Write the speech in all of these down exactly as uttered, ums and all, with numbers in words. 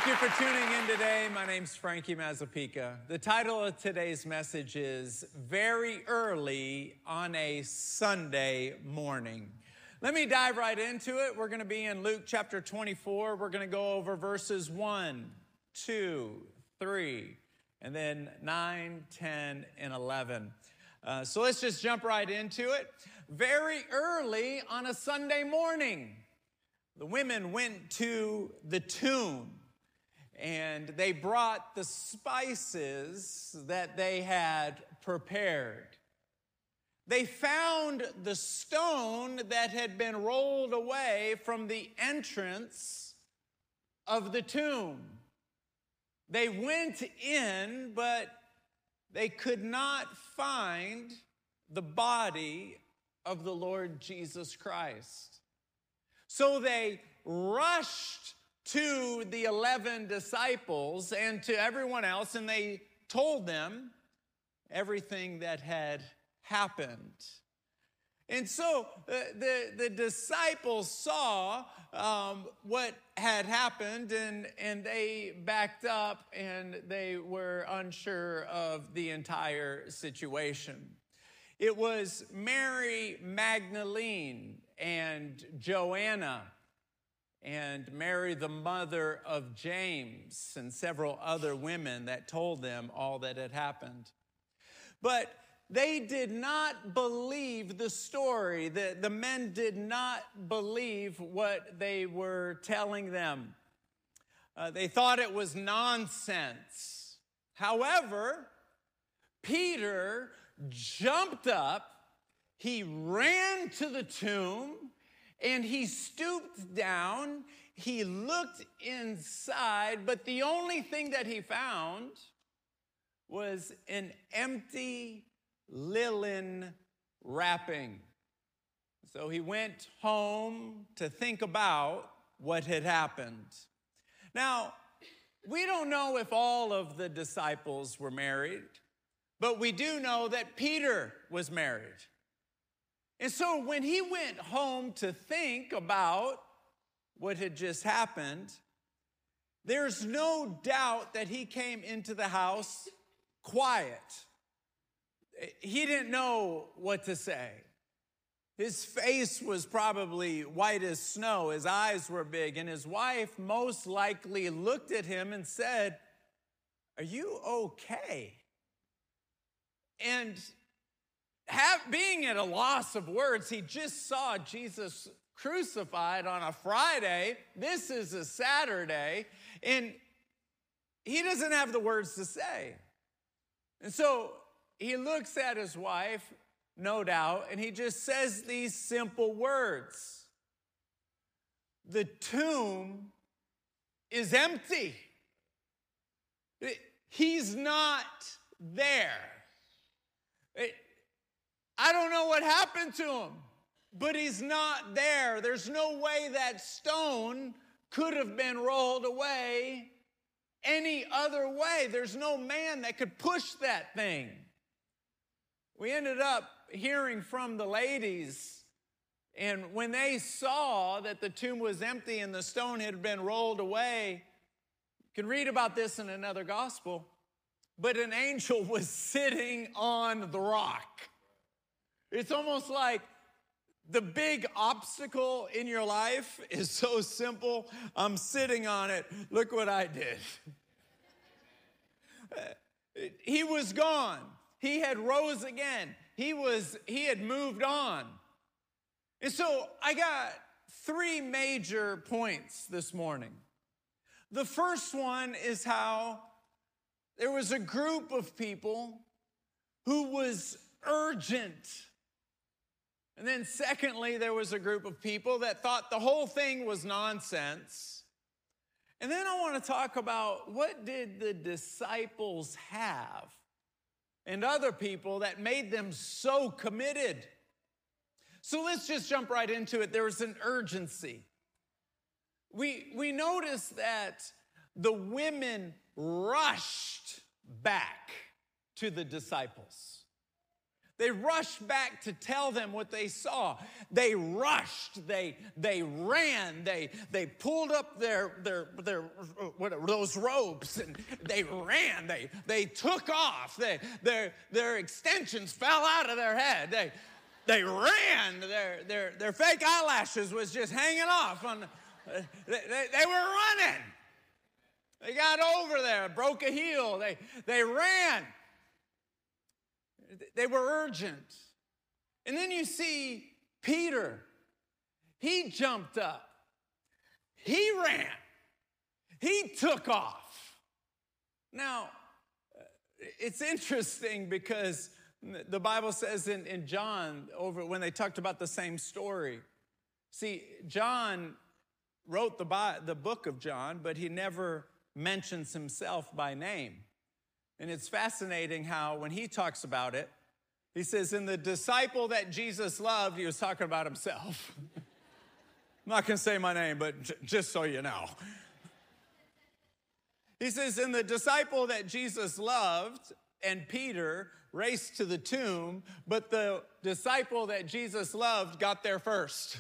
Thank you for tuning in today. My name's Frankie Mazzapica. The title of today's message is Very Early on a Sunday Morning. Let me dive right into it. We're going to be in Luke chapter twenty-four. We're going to go over verses one, two, three, and then nine, ten, and eleven. Uh, so let's just jump right into it. Very early on a Sunday morning, the women went to the tomb. And they brought the spices that they had prepared. They found the stone that had been rolled away from the entrance of the tomb. They went in, but they could not find the body of the Lord Jesus Christ. So they rushed to the eleven disciples and to everyone else, and they told them everything that had happened. And so uh, the, the disciples saw um, what had happened, and, and they backed up, and they were unsure of the entire situation. It was Mary Magdalene and Joanna and Mary, the mother of James, and several other women that told them all that had happened. But they did not believe the story. The, the men did not believe what they were telling them. Uh, they thought it was nonsense. However, Peter jumped up, he ran to the tomb, and he stooped down, he looked inside, but the only thing that he found was an empty linen wrapping. So he went home to think about what had happened. Now, we don't know if all of the disciples were married, but we do know that Peter was married. And so when he went home to think about what had just happened, there's no doubt that he came into the house quiet. He didn't know what to say. His face was probably white as snow. His eyes were big. And his wife most likely looked at him and said, "Are you okay?" And Have, being at a loss of words, he just saw Jesus crucified on a Friday. This is a Saturday, and he doesn't have the words to say. And so he looks at his wife, no doubt, and he just says these simple words. The tomb is empty. He's not there. It, I don't know what happened to him, but he's not there. There's no way that stone could have been rolled away any other way. There's no man that could push that thing. We ended up hearing from the ladies, and when they saw that the tomb was empty and the stone had been rolled away, you can read about this in another gospel, but an angel was sitting on the rock. It's almost like the big obstacle in your life is so simple. I'm sitting on it. Look what I did. He was gone. He had rose again. He was, he had moved on. And so I got three major points this morning. The first one is how there was a group of people who was urgent. And then secondly, there was a group of people that thought the whole thing was nonsense. And then I want to talk about what did the disciples have and other people that made them so committed. So let's just jump right into it. There was an urgency. We, we noticed that the women rushed back to the disciples. They rushed back to tell them what they saw. They rushed, they, they ran, they, they pulled up their, their, their whatever, those ropes, and they ran, they, they took off, they, their, their extensions fell out of their head. They, they ran, their, their, their fake eyelashes was just hanging off. On, they, they, they were running. They got over there, broke a heel, they, they ran. They were urgent. And then you see Peter. He jumped up. He ran. He took off. Now, it's interesting because the Bible says in, in John, over when they talked about the same story. See, John wrote the, the book of John, but he never mentions himself by name. And it's fascinating how when he talks about it, he says, in the disciple that Jesus loved, he was talking about himself. I'm not going to say my name, but j- just so you know. He says, in the disciple that Jesus loved, and Peter raced to the tomb, but the disciple that Jesus loved got there first.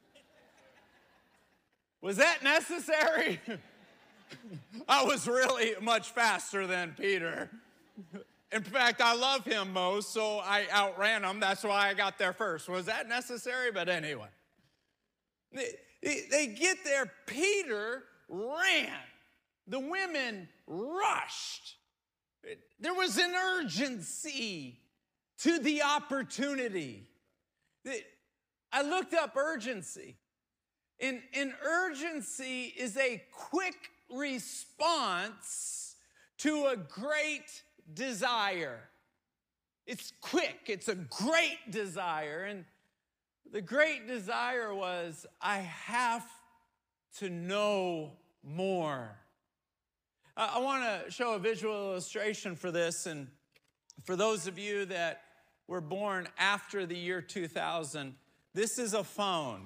Was that necessary? I was really much faster than Peter. In fact, I love him most, so I outran him. That's why I got there first. Was that necessary? But anyway. They, they get there. Peter ran. The women rushed. There was an urgency to the opportunity. I looked up urgency. And, and urgency is a quick response to a great desire. It's quick. It's a great desire. And the great desire was, I have to know more. I, I want to show a visual illustration for this. And for those of you that were born after the year two thousand, this is a phone.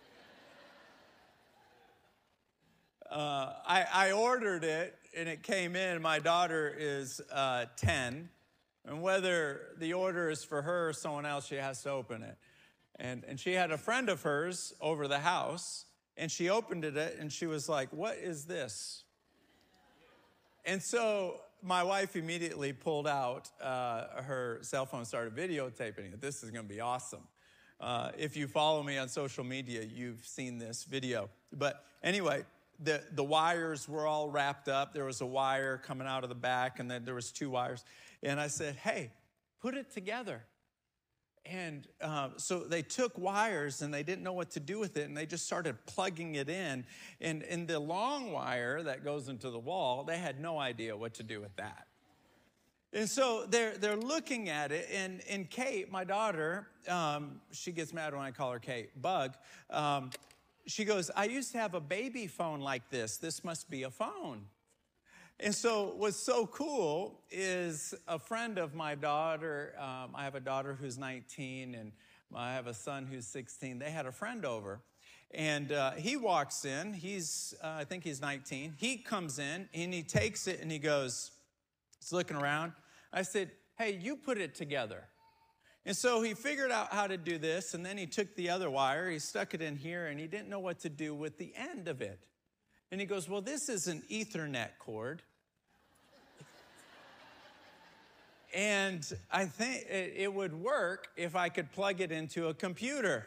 Uh, I, I ordered it, and it came in. My daughter is uh, ten, and whether the order is for her or someone else, she has to open it. And, and she had a friend of hers over the house, and she opened it, and she was like, what is this? And so my wife immediately pulled out uh, her cell phone, started videotaping it. This is going to be awesome. Uh, if you follow me on social media, you've seen this video. But anyway, The, the wires were all wrapped up. There was a wire coming out of the back, and then there was two wires. And I said, hey, put it together. And uh, so they took wires, and they didn't know what to do with it, and they just started plugging it in. And, and the long wire that goes into the wall, they had no idea what to do with that. And so they're, they're looking at it, and, and Kate, my daughter, um, she gets mad when I call her Kate, Bug, um, she goes, I used to have a baby phone like this. This must be a phone. And so what's so cool is a friend of my daughter, um, I have a daughter who's nineteen, and I have a son who's sixteen. They had a friend over, and uh, he walks in. He's, uh, I think he's nineteen. He comes in, and he takes it, and he goes, he's looking around. I said, hey, you put it together. And so he figured out how to do this, and then he took the other wire, he stuck it in here, and he didn't know what to do with the end of it. And he goes, well, this is an Ethernet cord. And I think it, it would work if I could plug it into a computer.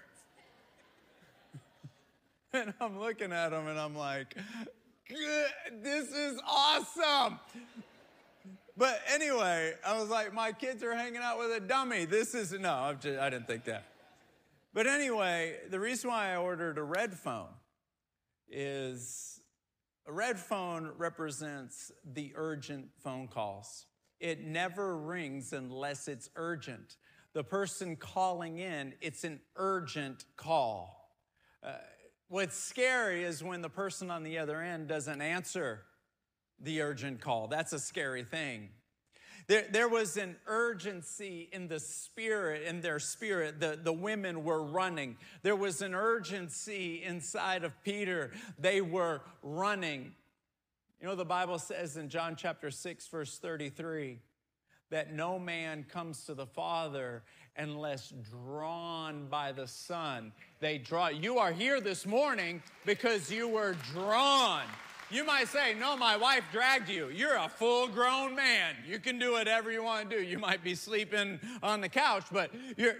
And I'm looking at him, and I'm like, this is awesome. But anyway, I was like, my kids are hanging out with a dummy. This is, no, I'm just, I didn't think that. But anyway, the reason why I ordered a red phone is a red phone represents the urgent phone calls. It never rings unless it's urgent. The person calling in, it's an urgent call. Uh, what's scary is when the person on the other end doesn't answer the urgent call. That's a scary thing. There, there was an urgency in the spirit, in their spirit. The, the women were running. There was an urgency inside of Peter. They were running. You know, the Bible says in John chapter six, verse thirty-three, that no man comes to the Father unless drawn by the Son. They draw. You are here this morning because you were drawn. You might say, no, my wife dragged you. You're a full-grown man. You can do whatever you want to do. You might be sleeping on the couch, but you're,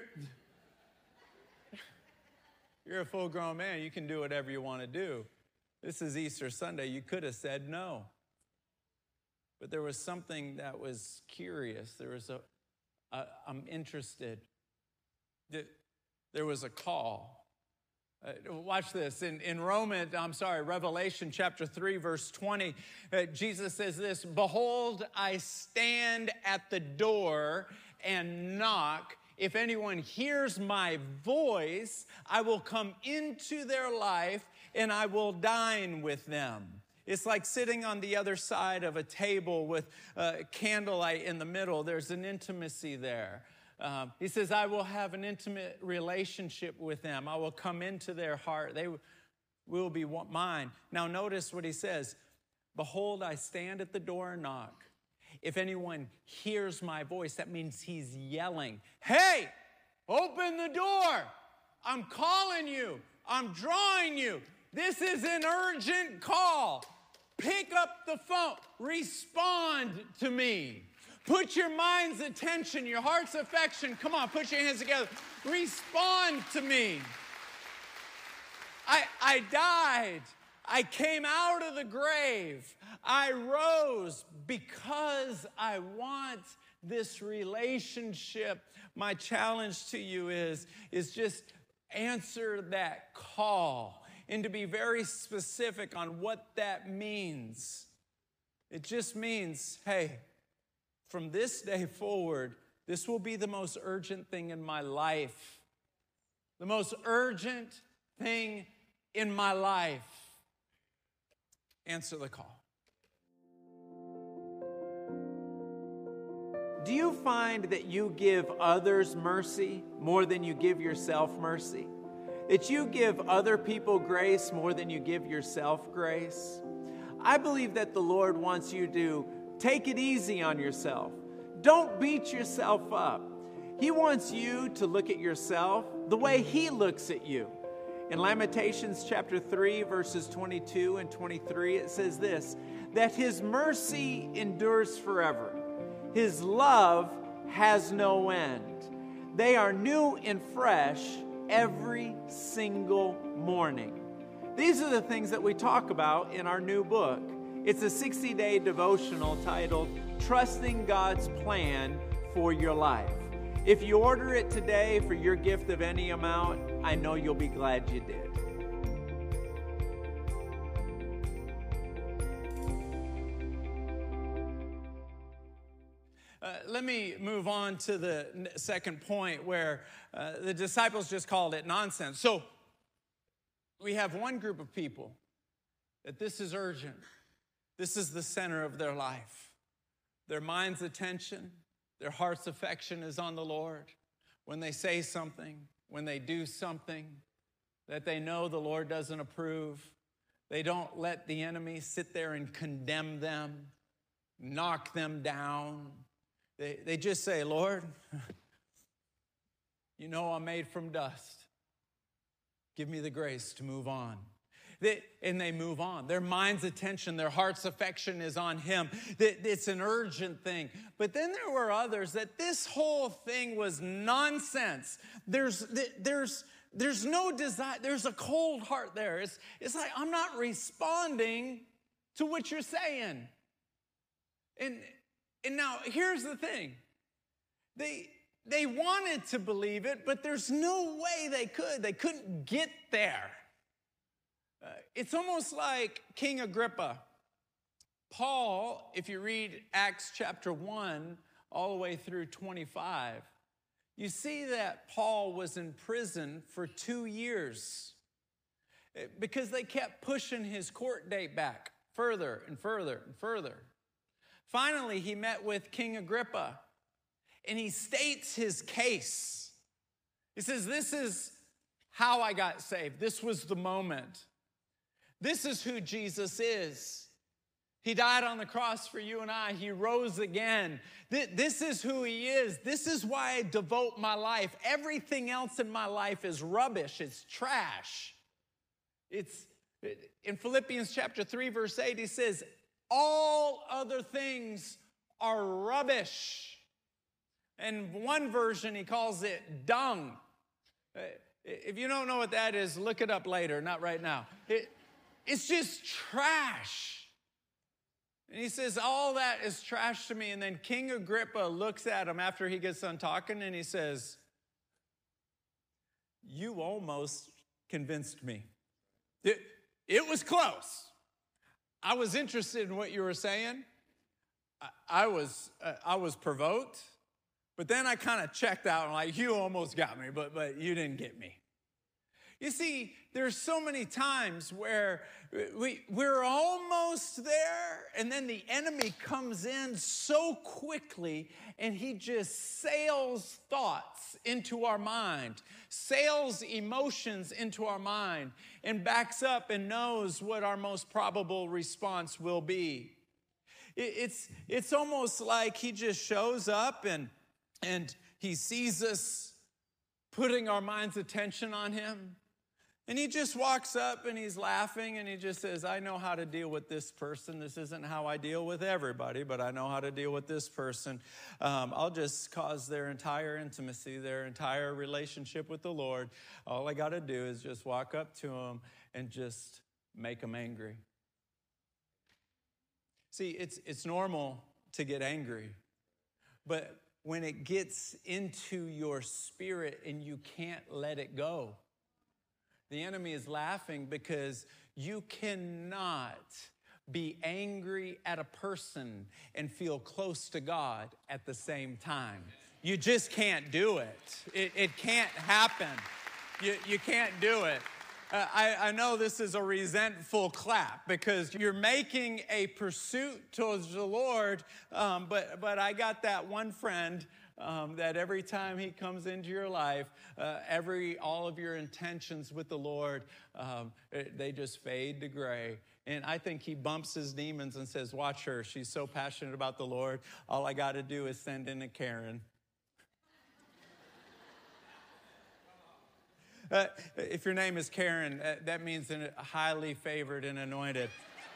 you're a full-grown man. You can do whatever you want to do. This is Easter Sunday. You could have said no. But there was something that was curious. There was a, a I'm interested. There was a call. Uh, watch this. In, in Romans, I'm sorry, Revelation chapter three, verse twenty, uh, Jesus says this, "Behold, I stand at the door and knock. If anyone hears my voice, I will come into their life and I will dine with them." It's like sitting on the other side of a table with uh, candlelight in the middle. There's an intimacy there. Um, he says, I will have an intimate relationship with them. I will come into their heart. They will be mine. Now notice what he says. Behold, I stand at the door and knock. If anyone hears my voice, that means he's yelling, hey, open the door. I'm calling you. I'm drawing you. This is an urgent call. Pick up the phone. Respond to me. Put your mind's attention, your heart's affection. Come on, put your hands together. Respond to me. I, I died. I came out of the grave. I rose because I want this relationship. My challenge to you is, is just answer that call and to be very specific on what that means. It just means, hey, from this day forward, this will be the most urgent thing in my life. The most urgent thing in my life. Answer the call. Do you find that you give others mercy more than you give yourself mercy? That you give other people grace more than you give yourself grace? I believe that the Lord wants you to take it easy on yourself. Don't beat yourself up. He wants you to look at yourself the way He looks at you. In Lamentations chapter three, verses twenty-two and twenty-three, it says this, that His mercy endures forever. His love has no end. They are new and fresh every single morning. These are the things that we talk about in our new book. It's a sixty-day devotional titled, Trusting God's Plan for Your Life. If you order it today for your gift of any amount, I know you'll be glad you did. Uh, let me move on to the second point where uh, the disciples just called it nonsense. So we have one group of people that this is urgent. This is the center of their life. Their mind's attention, their heart's affection is on the Lord. When they say something, when they do something that they know the Lord doesn't approve, they don't let the enemy sit there and condemn them, knock them down. They, they just say, Lord, you know I'm made from dust. Give me the grace to move on. They, and they move on. Their mind's attention, their heart's affection is on Him. It's an urgent thing. But then there were others that this whole thing was nonsense. There's, there's, there's no desire. There's a cold heart there. It's, it's like, I'm not responding to what you're saying. And, and now here's the thing. They, they wanted to believe it, but there's no way they could. They couldn't get there. Uh, it's almost like King Agrippa. Paul, if you read Acts chapter one all the way through twenty-five, you see that Paul was in prison for two years because they kept pushing his court date back further and further and further. Finally, he met with King Agrippa, and he states his case. He says, this is how I got saved. This was the moment. This is who Jesus is. He died on the cross for you and I. He rose again. This is who he is. This is why I devote my life. Everything else in my life is rubbish. It's trash. It's in Philippians chapter three, verse eight, he says, all other things are rubbish. And one version, he calls it dung. If you don't know what that is, look it up later, not right now. It, it's just trash. And he says, all that is trash to me. And then King Agrippa looks at him after he gets done talking, and he says, you almost convinced me. It, it was close. I was interested in what you were saying. I, I was uh, I was provoked. But then I kind of checked out and like, you almost got me, but, but you didn't get me. You see, there's so many times where we, we're almost there, and then the enemy comes in so quickly, and he just sails thoughts into our mind, sails emotions into our mind, and backs up and knows what our most probable response will be. It, it's, it's almost like he just shows up and, and he sees us putting our mind's attention on him. And he just walks up and he's laughing and he just says, I know how to deal with this person. This isn't how I deal with everybody, but I know how to deal with this person. Um, I'll just cause their entire intimacy, their entire relationship with the Lord. All I got to do is just walk up to them and just make them angry. See, it's, it's normal to get angry, but when it gets into your spirit and you can't let it go, the enemy is laughing because you cannot be angry at a person and feel close to God at the same time. You just can't do it. It, it can't happen. You, you can't do it. Uh, I, I know this is a resentful clap because you're making a pursuit towards the Lord, um, but, but I got that one friend Um, that every time he comes into your life, uh, every all of your intentions with the Lord, um, they just fade to gray. And I think he bumps his demons and says, watch her. She's so passionate about the Lord. All I got to do is send in a Karen. Uh, if your name is Karen, uh, that means an, highly favored and anointed.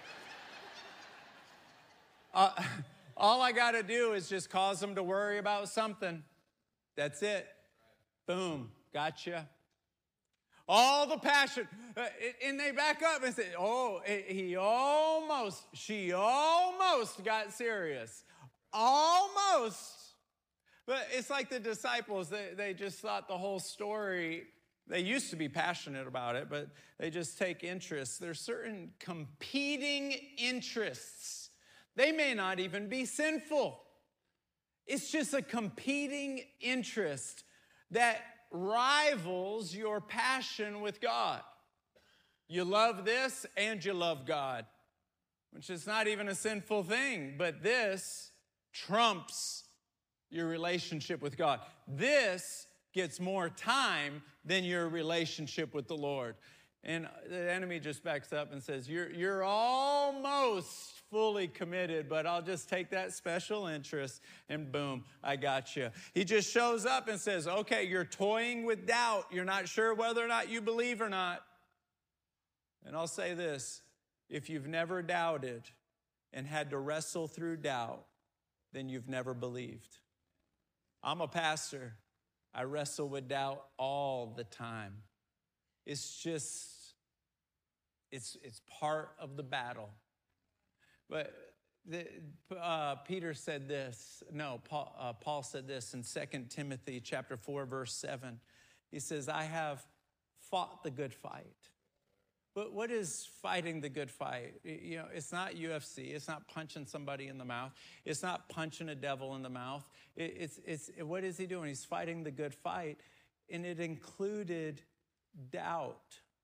Uh, All I got to do is just cause them to worry about something. That's it. Boom. Gotcha. All the passion. Uh, and they back up and say, oh, he almost, she almost got serious. Almost. But it's like the disciples. They, they just thought the whole story, they used to be passionate about it, but they just take interest. There's certain competing interests. They may not even be sinful. It's just a competing interest that rivals your passion with God. You love this and you love God, which is not even a sinful thing, but this trumps your relationship with God. This gets more time than your relationship with the Lord. And the enemy just backs up and says, you're, you're almost fully committed, but I'll just take that special interest and boom, I got you. He just shows up and says, okay, you're toying with doubt. You're not sure whether or not you believe or not. And I'll say this, if you've never doubted and had to wrestle through doubt, then you've never believed. I'm a pastor. I wrestle with doubt all the time. It's just, it's, it's part of the battle. But the, uh, Peter said this, no, Paul, uh, Paul said this in Second Timothy chapter four, verse seven. He says, I have fought the good fight. But what is fighting the good fight? You know, it's not U F C. It's not punching somebody in the mouth. It's not punching a devil in the mouth. It, it's, it's, what is he doing? He's fighting the good fight, and it included doubt.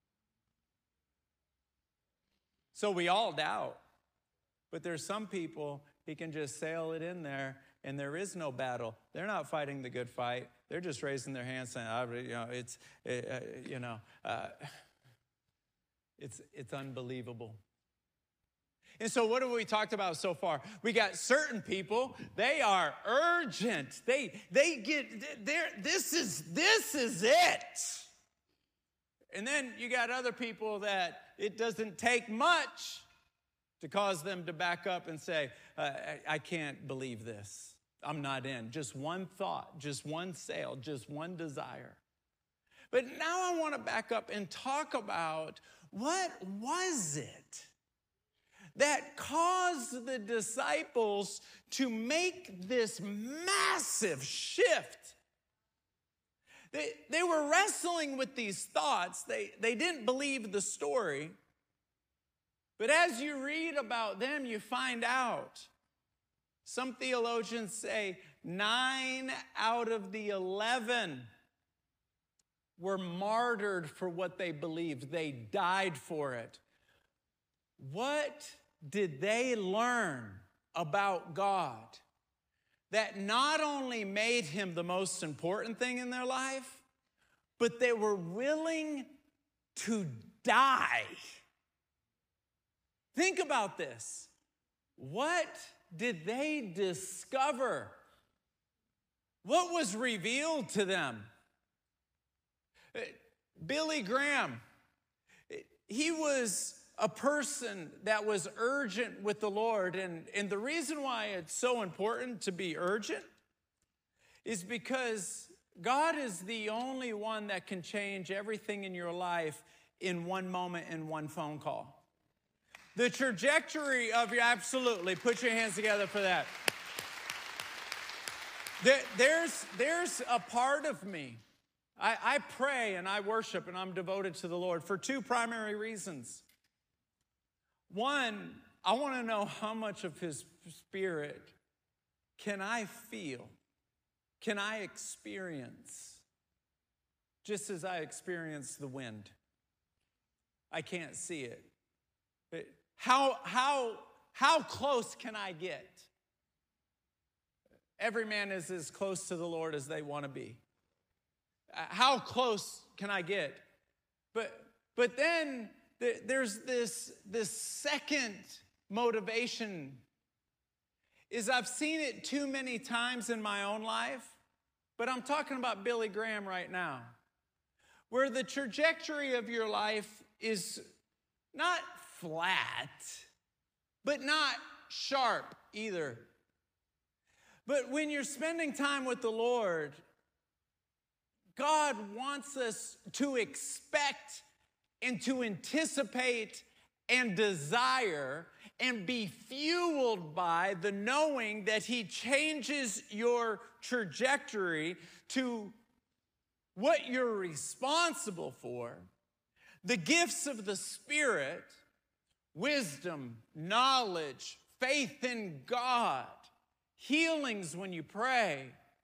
So we all doubt, but there's some people, he can just sail it in there and there is no battle. They're not fighting the good fight. They're just raising their hands saying, oh, you know, it's, uh, you know, uh, it's, it's unbelievable. And so what have we talked about so far? We got certain people, they are urgent. They they get there. This is this is it. And then you got other people that it doesn't take much to cause them to back up and say, uh, I, I can't believe this. I'm not in. Just one thought, just one sale, just one desire. But now I want to back up and talk about what was it that caused the disciples to make this massive shift. They, they were wrestling with these thoughts. They, they didn't believe the story. But as you read about them, you find out. Some theologians say nine out of the eleven were martyred for what they believed. They died for it. What did they learn about God that not only made him the most important thing in their life, but they were willing to die? Think about this. What did they discover? What was revealed to them? Billy Graham, he was a person that was urgent with the Lord. And, and the reason why it's so important to be urgent is because God is the only one that can change everything in your life in one moment, in one phone call. The trajectory of your, absolutely, put your hands together for that. There, there's, there's a part of me. I, I pray and I worship and I'm devoted to the Lord for two primary reasons. One, I want to know how much of his spirit can I feel, can I experience, just as I experience the wind. I can't see it. But how, how, how close can I get? Every man is as close to the Lord as they want to be. How close can I get? But, but then there's this, this second motivation is I've seen it too many times in my own life, but I'm talking about Billy Graham right now, where the trajectory of your life is not flat, but not sharp either. But when you're spending time with the Lord, God wants us to expect and to anticipate and desire and be fueled by the knowing that he changes your trajectory to what you're responsible for. The gifts of the Spirit, wisdom, knowledge, faith in God, healings when you pray,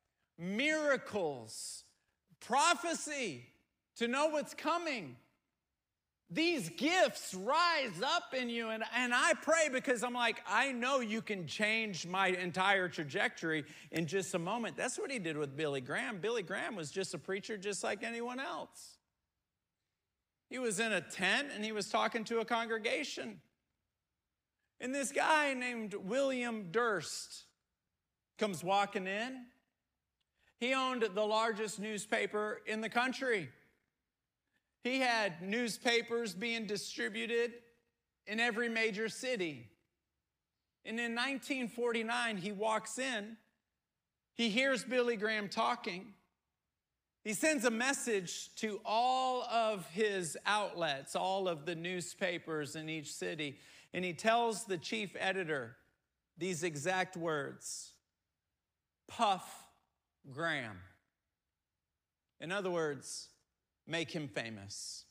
miracles, prophecy to know what's coming. These gifts rise up in you, and, and I pray because I'm like, I know you can change my entire trajectory in just a moment. That's what he did with Billy Graham. Billy Graham was just a preacher just like anyone else. He was in a tent, and he was talking to a congregation. And this guy named William Durst comes walking in. He owned the largest newspaper in the country. He had newspapers being distributed in every major city. And in nineteen forty-nine, he walks in. He hears Billy Graham talking. He sends a message to all of his outlets, all of the newspapers in each city. And he tells the chief editor these exact words: Puff Graham. In other words, make him famous.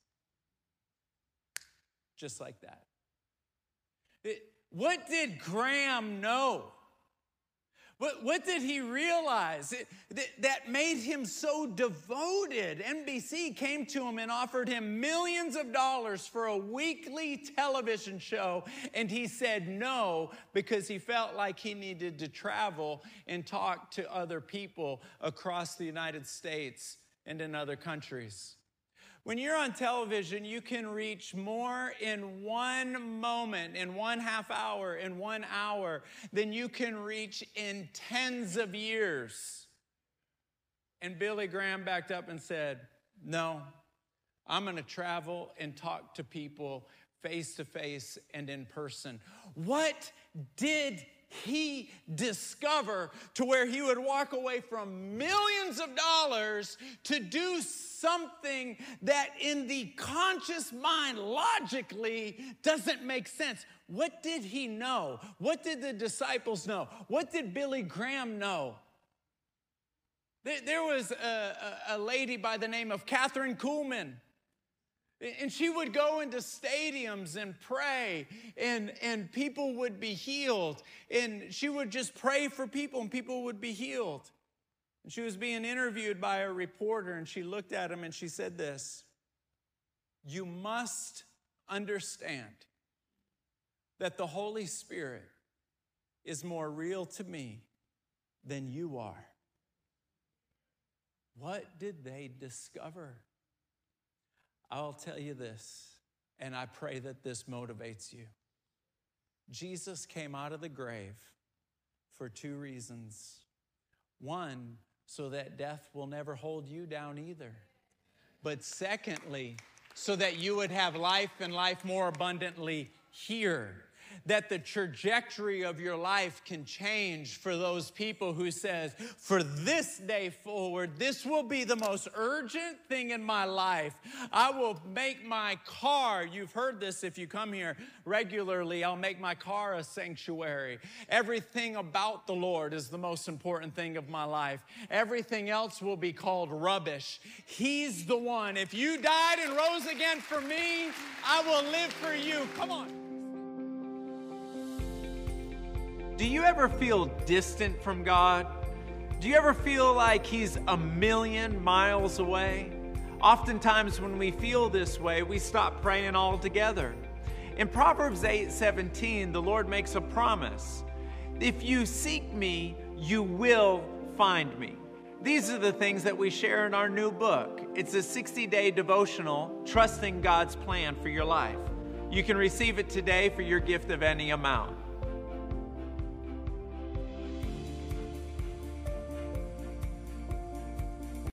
Just like that. It, what did Graham know? What, what did he realize it, that, that made him so devoted? N B C came to him and offered him millions of dollars for a weekly television show, and he said no because he felt like he needed to travel and talk to other people across the United States and in other countries. When you're on television, you can reach more in one moment, in one half hour, in one hour, than you can reach in tens of years. And Billy Graham backed up and said, no, I'm going to travel and talk to people face to face and in person. What did he discover to where he would walk away from millions of dollars to do something that in the conscious mind logically doesn't make sense? What did he know? What did the disciples know? What did Billy Graham know? There was a, a, a lady by the name of Catherine Kuhlman. And she would go into stadiums and pray, and, and people would be healed. And she would just pray for people, and people would be healed. And she was being interviewed by a reporter, and she looked at him and she said this: you must understand that the Holy Spirit is more real to me than you are. What did they discover? I'll tell you this, and I pray that this motivates you. Jesus came out of the grave for two reasons. One, so that death will never hold you down either. But secondly, so that you would have life and life more abundantly here. That the trajectory of your life can change for those people who says, for this day forward, this will be the most urgent thing in my life. I will make my car, you've heard this if you come here regularly, I'll make my car a sanctuary. Everything about the Lord is the most important thing of my life. Everything else will be called rubbish. He's the one. If you died and rose again for me, I will live for you. Come on. Do you ever feel distant from God? Do you ever feel like He's a million miles away? Oftentimes when we feel this way, we stop praying altogether. In Proverbs eight seventeen, the Lord makes a promise. If you seek me, you will find me. These are the things that we share in our new book. It's a sixty-day devotional, trusting God's plan for your life. You can receive it today for your gift of any amount.